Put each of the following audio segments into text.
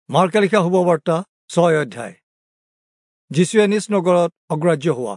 মাৰ্কে লিখা শুভবাৰ্তা 6 অধ্যায়। যীশুৱে নিজ নগৰত অগ্ৰাহ্য হোৱা।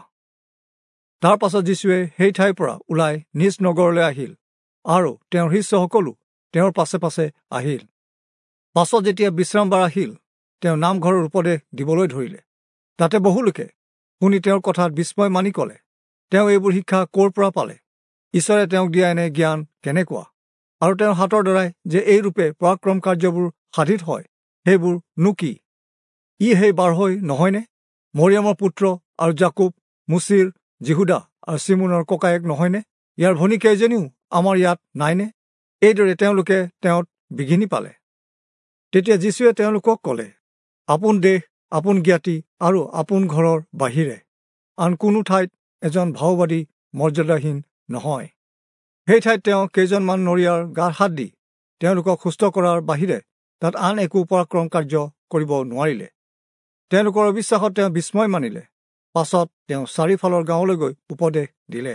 তাৰ পাছত যীশুৱে সেই ঠাইৰ পৰা ওলাই নিজ নগৰলৈ আহিল আৰু তেওঁৰ শিষ্যসকলো তেওঁৰ পাছে পাছে আহিল। পাছত যেতিয়া বিশ্ৰামবাৰ আহিল, তেওঁ নামঘৰৰ উপদেশ দিবলৈ ধৰিলে। তাতে বহু লোকে শুনি তেওঁৰ কথাত বিস্ময় মানি ক'লে, তেওঁ এইবোৰ শিক্ষা ক'ৰ পৰা পালে? ঈশ্বৰে তেওঁক দিয়া এনে জ্ঞান কেনেকুৱা? আৰু তেওঁৰ হাতৰ দ্বাৰাই যে এই ৰূপে পৰাক্ৰম কাৰ্যবোৰ সাধিত হয়, সেইবোৰ নো কি? ই সেই বাৰহৈ নহয়নে? মৰিয়ামৰ পুত্ৰ আৰু জাকুব, মুচিৰ, জিহুদা আৰু চিমোনৰ ককায়েক নহয়নে? ইয়াৰ ভনী কেইজনীও আমাৰ ইয়াত নাইনে? এইদৰে তেওঁলোকে তেওঁত বিঘিনি পালে। তেতিয়া যীশুৱে তেওঁলোকক ক'লে, আপোন দেশ, আপোন জ্ঞাতি আৰু আপোন ঘৰৰ বাহিৰে আন কোনো ঠাইত এজন ভাওবাদী মৰ্যাদাহীন নহয়। সেই ঠাইত তেওঁ কেইজনমান নৰিয়াৰ গাত হাত দি তেওঁলোকক সুস্থ কৰাৰ বাহিৰে তাত আন একো পৰাক্ৰম কাৰ্য কৰিব নোৱাৰিলে। তেওঁলোকৰ অবিশ্বাসত তেওঁ বিস্ময় মানিলে। পাছত তেওঁ চাৰিওফালৰ গাঁৱলৈ গৈ উপদেশ দিলে।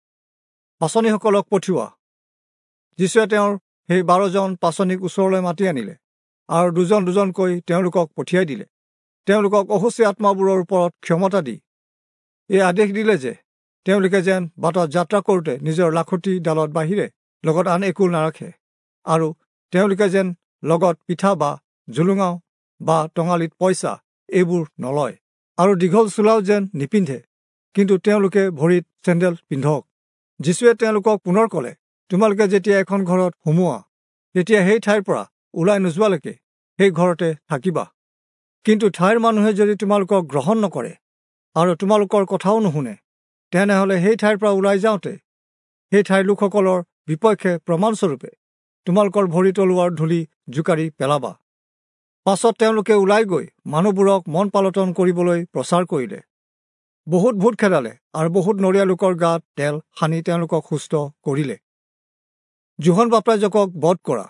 পাচনীসকলক পঠিওৱা। যীশুৱে তেওঁৰ সেই 12জন পাচনীক ওচৰলৈ মাতি আনিলে আৰু দুজন দুজনকৈ তেওঁলোকক পঠিয়াই দিলে। তেওঁলোকক অসুচী আত্মাবোৰৰ ওপৰত ক্ষমতা দি এই আদেশ দিলে যে তেওঁলোকে যেন বাটত যাত্ৰা কৰোঁতে নিজৰ লাখুটি ডালত বাহিৰে লগত আন একো নাৰাখে, আৰু তেওঁলোকে যেন লগত পিঠা বা জুলুঙাও বা টঙালিত পইচা এইবোৰ নলয়, আৰু দীঘল চোলাও যেন নিপিন্ধে, কিন্তু তেওঁলোকে ভৰিত চেণ্ডেল পিন্ধক। যীশুৱে তেওঁলোকক পুনৰ ক'লে, তোমালোকে যেতিয়া এখন ঘৰত সোমোৱা, তেতিয়া সেই ঠাইৰ পৰা ওলাই নোযোৱালৈকে সেই ঘৰতে থাকিবা। কিন্তু ঠাইৰ মানুহে যদি তোমালোকক গ্ৰহণ নকৰে আৰু তোমালোকৰ কথাও নুশুনে, তেনেহলে সেই ঠাইৰ পৰা ওলাই যাওঁতে সেই ঠাইৰ লোকসকলৰ বিপক্ষে প্ৰমাণস্বৰূপে তোমালোকৰ ভৰি তলুৱাৰ ধূলি জোকাৰি পেলাবা। পাছত তেওঁলোকে ওলাই গৈ মানুহবোৰক মন পালটন কৰিবলৈ প্ৰচাৰ কৰিলে। বহুত ভূত খেদালে আৰু বহুত নৰীয়া লোকৰ গাত তেল সানি তেওঁলোকক সুস্থ কৰিলে। যোহন বাপ্তাইজকক বধ কৰা।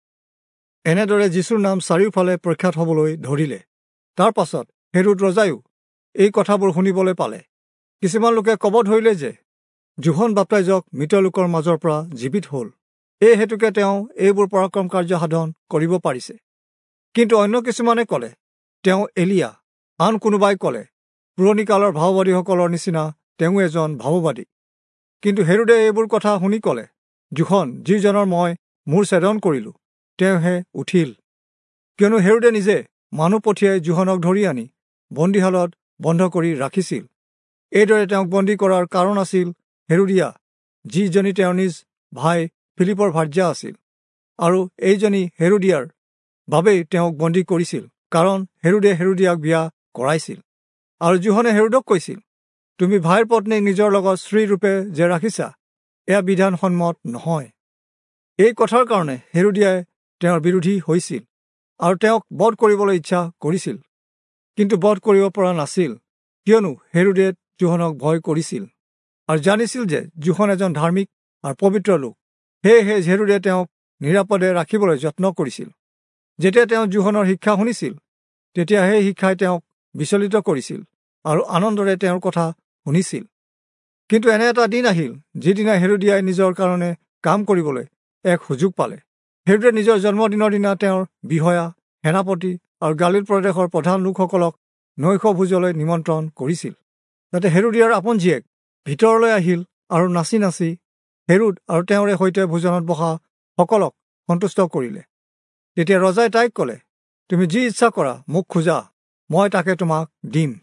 এনেদৰে যীশুৰ নাম চাৰিওফালে প্ৰখ্যাত হবলৈ ধৰিলে। তাৰ পাছত হেৰোদ ৰজায়ো এই কথাবোৰ শুনিবলৈ পালে। কিছুমান লোকে ক'ব ধৰিলে যে যোহন বাপ্তাইজক মৃত লোকৰ মাজৰ পৰা জীৱিত হ'ল, এই হেতুকে তেওঁ এইবোৰ পৰাক্ৰম কাৰ্য সাধন কৰিব পাৰিছে। কিন্তু অন্য কিছুমানে ক'লে তেওঁ এলিয়া, আন কোনোবাই ক'লে পুৰণি কালৰ ভাওবাদীসকলৰ নিচিনা তেওঁ এজন ভাওবাদী। কিন্তু হেৰোদে এইবোৰ কথা শুনি ক'লে, যোহন যিজনৰ মই মূৰ ছেদন কৰিলো, তেওঁহে উঠিল। কিয়নো হেৰোদে নিজে মানুহ পঠিয়াই যোহনক ধৰি আনি বন্দীশালত বন্ধ কৰি ৰাখিছিল। এইদৰে তেওঁক বন্দী কৰাৰ কাৰণ আছিল হেৰোদিয়া, যিজনী তেওঁৰ নিজ ভাই ফিলিপৰ ভাৰ্যা আছিল, আৰু এইজনী হেৰোদিয়াৰ বাবেই তেওঁক বন্দী কৰিছিল, কাৰণ হেৰোদে হেৰোদিয়াক বিয়া কৰাইছিল। আৰু যোহনে হেৰোদক কৈছিল, তুমি ভাইৰ পত্নীক নিজৰ লগত স্ত্ৰী ৰূপে যে ৰাখিছা, এয়া বিধানসন্মত নহয়। এই কথাৰ কাৰণে হেৰোদিয়াই তেওঁৰ বিৰোধী হৈছিল আৰু তেওঁক বধ কৰিবলৈ ইচ্ছা কৰিছিল, কিন্তু বধ কৰিব পৰা নাছিল, কিয়নো হেৰোদে যোহনক ভয় কৰিছিল আৰু জানিছিল যে যোহন এজন ধাৰ্মিক আৰু পবিত্ৰ লোক। সেয়েহে হেৰোদে তেওঁক নিৰাপদে ৰাখিবলৈ যত্ন কৰিছিল। যেতিয়া তেওঁ যোহনৰ শিক্ষা শুনিছিল, তেতিয়া সেই শিক্ষাই তেওঁক বিচলিত কৰিছিল আৰু আনন্দৰে তেওঁৰ কথা শুনিছিল। কিন্তু এনে এটা দিন আহিল, যিদিনা হেৰোদিয়াই নিজৰ কাৰণে কাম কৰিবলৈ এক সুযোগ পালে। হেৰোদে নিজৰ জন্মদিনৰ দিনা তেওঁৰ বিষয়া, সেনাপতি আৰু গালিল প্ৰদেশৰ প্ৰধান লোকসকলক নৈশ ভোজলৈ নিমন্ত্ৰণ কৰিছিল। তাতে হেৰোদিয়াৰ আপোন জীয়েক ভিতৰলৈ আহিল আৰু নাচি নাচি হেৰোদ আৰু তেওঁৰে সৈতে ভোজনত বহা সকলক সন্তুষ্ট কৰিলে। তেতিয়া ৰজাই তাইক ক'লে, তুমি যি ইচ্ছা কৰা মোক খোজা, মই তাকে তোমাক দিম।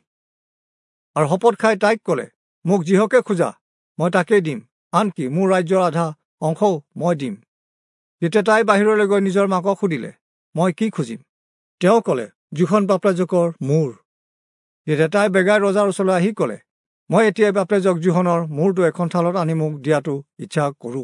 আৰু শপত খাই তাইক ক'লে, মোক যিহকে খোজা মই তাকেই দিম, আনকি মোৰ ৰাজ্যৰ আধা অংশও মই দিম। তেতিয়া তাই বাহিৰলৈ গৈ নিজৰ মাকক সুধিলে, মই কি খুজিম? তেওঁ ক'লে, যোহন বাপ্তাইজকৰ মূৰ। তেতিয়া তাই বেগাই ৰজাৰ ওচৰলৈ আহি ক'লে, মই এতিয়াই বাপ্তাইজক যোহনৰ মূৰটো এখন থালত আনি মোক দিয়াটো ইচ্ছা কৰোঁ।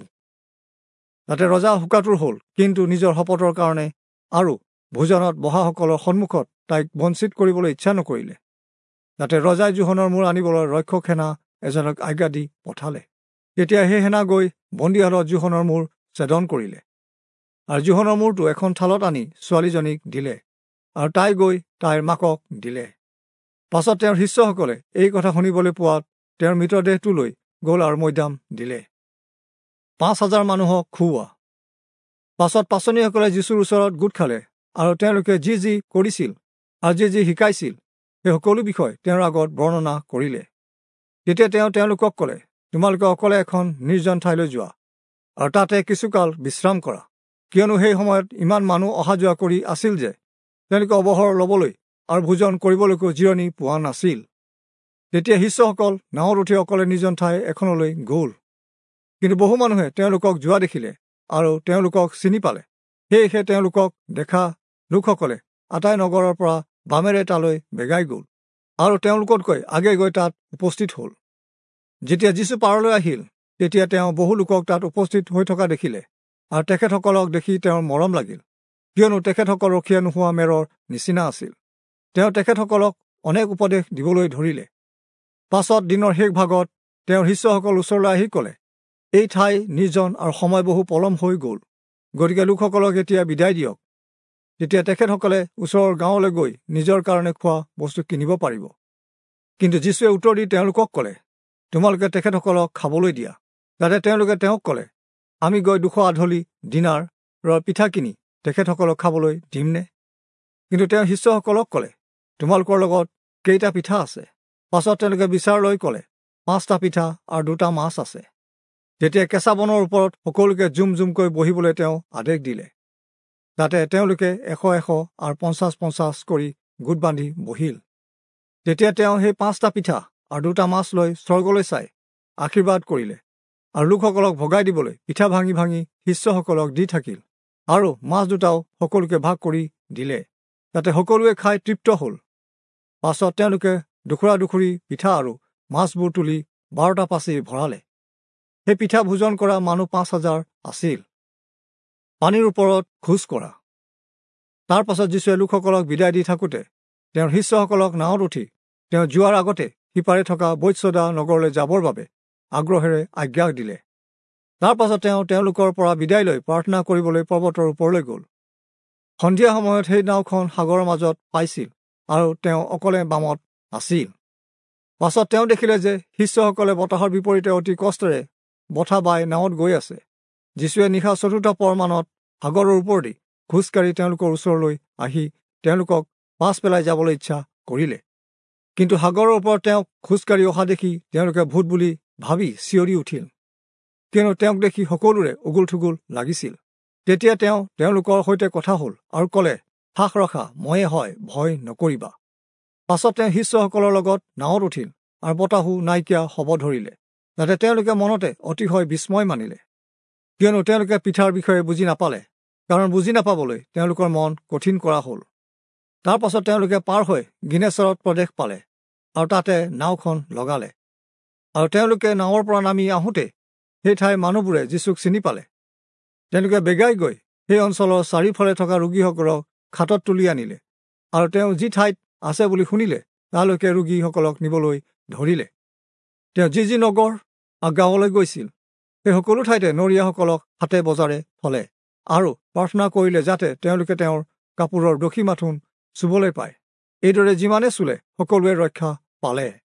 তাতে ৰজা শোকাতুৰ হ'ল, কিন্তু নিজৰ শপতৰ কাৰণে আৰু ভোজনত বহাসকলৰ সন্মুখত তাইক বঞ্চিত কৰিবলৈ ইচ্ছা নকৰিলে। তাতে ৰজাই যোহনৰ মূৰ আনিবলৈ ৰক্ষক সেনা এজনক আজ্ঞা দি পঠালে। তেতিয়া সেই সেনা গৈ বন্দীশালত যোহনৰ মূৰ ছেদন কৰিলে আৰু যোহনৰ মূৰটো এখন থালত আনি ছোৱালীজনীক দিলে, আৰু তাই গৈ তাইৰ মাকক দিলে। পাছত তেওঁৰ শিষ্যসকলে এই কথা শুনিবলৈ পোৱাত তেওঁৰ মৃতদেহটো লৈ গ'ল আৰু মৈদাম দিলে। 5,000 মানুহক খুওৱা। পাছত পাচনীসকলে যীশুৰ ওচৰত গোট খালে আৰু তেওঁলোকে যি যি কৰিছিল আৰু যি যি শিকাইছিল সেই সকলো বিষয় তেওঁৰ আগত বৰ্ণনা কৰিলে। তেতিয়া তেওঁ তেওঁলোকক ক'লে, তোমালোকে অকলে এখন নিৰ্জন ঠাইলৈ যোৱা আৰু তাতে কিছুকাল বিশ্ৰাম কৰা, কিয়নো সেই সময়ত ইমান মানুহ অহা যোৱা কৰি আছিল যে তেওঁলোকে অৱসৰ ল'বলৈ আৰু ভোজন কৰিবলৈকো জিৰণি পোৱা নাছিল। তেতিয়া শিষ্যসকল নাৱত উঠি অকলে নিৰ্জন ঠাই এখনলৈ গ'ল। কিন্তু বহু মানুহে তেওঁলোকক যোৱা দেখিলে আৰু তেওঁলোকক চিনি পালে। সেয়েহে তেওঁলোকক দেখা লোকসকলে আটাই নগৰৰ পৰা বামেৰে তালৈ বেগাই গ'ল আৰু তেওঁলোকতকৈ আগে গৈ তাত উপস্থিত হ'ল। যেতিয়া যীশু পাৰলৈ আহিল, তেতিয়া তেওঁ বহু লোকক তাত উপস্থিত হৈ থকা দেখিলে আৰু তেখেতসকলক দেখি তেওঁৰ মৰম লাগিল, কিয়নো তেখেতসকল ৰখীয়া নোহোৱা মেৰৰ নিচিনা আছিল। তেওঁ তেখেতসকলক অনেক উপদেশ দিবলৈ ধৰিলে। পাছত দিনৰ শেষ ভাগত তেওঁৰ শিষ্যসকল ওচৰলৈ আহি ক'লে, এই ঠাই নিৰ্জন আৰু সময় বহু পলম হৈ গ'ল, গতিকে লোকসকলক এতিয়া বিদায় দিয়ক। তেতিয়া তেখেতসকলে ওচৰৰ গাঁৱলৈ গৈ নিজৰ কাৰণে খোৱা বস্তু কিনিব পাৰিব। কিন্তু যীশুৱে উত্তৰ দি তেওঁলোকক ক'লে, তোমালোকে তেখেতসকলক খাবলৈ দিয়া। তাতে তেওঁলোকে তেওঁক ক'লে, আমি গৈ 200 আধলি দিনাৰৰ পিঠা কিনি তেখেতসকলক খাবলৈ দিমনে? কিন্তু তেওঁ শিষ্যসকলক ক'লে, তোমালোকৰ লগত কেইটা পিঠা আছে? পাছত তেওঁলোকে বিচাৰ লৈ ক'লে, 5টা পিঠা আৰু 2টা মাছ আছে। তেতিয়া কেঁচা বনৰ ওপৰত সকলোকে জুম জুমকৈ বহিবলৈ তেওঁ আদেশ দিলে। তাতে তেওঁলোকে 100 আৰু 50 কৰি গোট বান্ধি বহিল। তেতিয়া তেওঁ সেই 5টা পিঠা আৰু 2টা মাছ লৈ স্বৰ্গলৈ চাই আশীৰ্বাদ কৰিলে আৰু লোকসকলক ভগাই দিবলৈ পিঠা ভাঙি ভাঙি শিষ্যসকলক দি থাকিল আৰু মাছ দুটাও সকলোকে ভাগ কৰি দিলে। তাতে সকলোৱে খাই তৃপ্ত হ'ল। পাছত তেওঁলোকে দুখুৰা দুখুৰি পিঠা আৰু মাছবোৰ তুলি 12টা পাচি ভৰালে। সেই পিঠা ভোজন কৰা মানুহ 5000 আছিল। পানীৰ ওপৰত খোজ কৰা। তাৰ পাছত যীশুৱে লোকসকলক বিদায় দি থাকোঁতে তেওঁৰ শিষ্যসকলক নাৱত উঠি তেওঁ যোৱাৰ আগতে সিপাৰে থকা বৈৎসদা নগৰলৈ যাবৰ বাবে আগ্ৰহেৰে আজ্ঞা দিলে। তাৰ পাছত তেওঁ তেওঁলোকৰ পৰা বিদায় লৈ প্ৰাৰ্থনা কৰিবলৈ পৰ্বতৰ ওপৰলৈ গ'ল। সন্ধিয়া সময়ত সেই নাওখন সাগৰৰ মাজত পাইছিল আৰু তেওঁ অকলে বামত আছিল। পাছত তেওঁ দেখিলে যে শিষ্যসকলে বতাহৰ বিপৰীতে অতি কষ্টেৰে বঠা বাই নাৱত গৈ আছে। যীশুৱে নিশা 4টা পৰ মানত সাগৰৰ ওপৰেদি খোজকাঢ়ি তেওঁলোকৰ ওচৰলৈ আহি তেওঁলোকক পাছ পেলাই যাবলৈ ইচ্ছা কৰিলে। কিন্তু সাগৰৰ ওপৰত তেওঁক খোজকাঢ়ি অহা দেখি তেওঁলোকে ভূত বুলি ভাবি চিঞৰি উঠিল, কিয়নো তেওঁক দেখি সকলোৰে উগুল থুগুল লাগিছিল। তেতিয়া তেওঁ তেওঁলোকৰ সৈতে কথা হ'ল আৰু ক'লে, সাহ ৰখা, ময়ে হয়, ভয় নকৰিবা। পাছত তেওঁ শিষ্যসকলৰ লগত নাৱত উঠিল আৰু বতাহো নাইকিয়া হ'ব ধৰিলে। যাতে তেওঁলোকে মনতে অতিশয় বিস্ময় মানিলে, কিয়নো তেওঁলোকে পিঠাৰ বিষয়ে বুজি নাপালে, কাৰণ বুজি নাপাবলৈ তেওঁলোকৰ মন কঠিন কৰা হ'ল। তাৰ পাছত তেওঁলোকে পাৰ হৈ গিনেচৰত প্ৰদেশ পালে আৰু তাতে নাওখন লগালে। আৰু তেওঁলোকে নাৱৰ পৰা নামি আহোঁতে সেই ঠাইৰ মানুহবোৰে যীশুক চিনি পালে। তেওঁলোকে বেগাই গৈ সেই অঞ্চলৰ চাৰিওফালে থকা ৰোগীসকলক খাটত তুলি আনিলে আৰু তেওঁ যি ঠাইত আছে বুলি শুনিলে তালৈকে ৰোগীসকলক নিবলৈ ধৰিলে। তেওঁ যি যি নগৰ আৰু গাঁৱলৈ গৈছিল সেই সকলো ঠাইতে নৰীয়াসকলক হাতে বজাৰে থলে আৰু প্ৰাৰ্থনা কৰিলে যাতে তেওঁলোকে তেওঁৰ কাপোৰৰ দখি মাথোন চুবলৈ পায়। এইদৰে যিমানে চুলে সকলোৱে ৰক্ষা পালে।